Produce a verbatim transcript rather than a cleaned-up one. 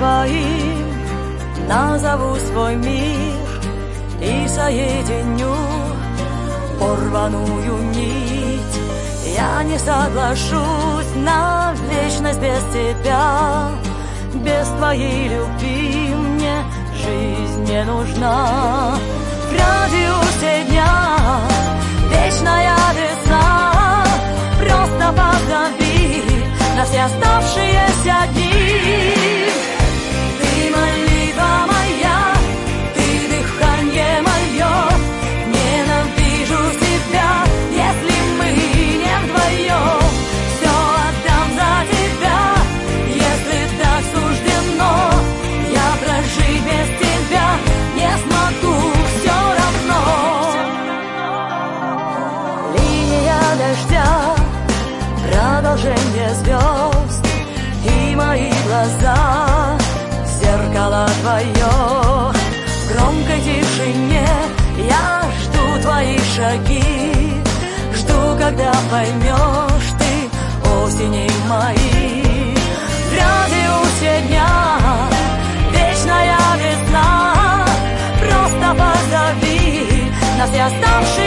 своим назову свой мир и соединю порваную нить. Я не соглашусь на вечность без тебя, без твоей любви мне жизнь не нужна. В радиусе дня вечная весна, просто позови на все оставшиеся дни. Ты молитва моя, ты дыхание мое, ненавижу себя, если мы не вдвоем. Все отдам за тебя, если так суждено. Я прожить без тебя не смогу все равно. Линия дождя, продолжение звезд и мои глаза, зеркало твое. В громкой тишине я жду твои шаги, жду, когда поймешь ты осеней мои. В радиусе дня вечная весна, просто позови на все оставшиеся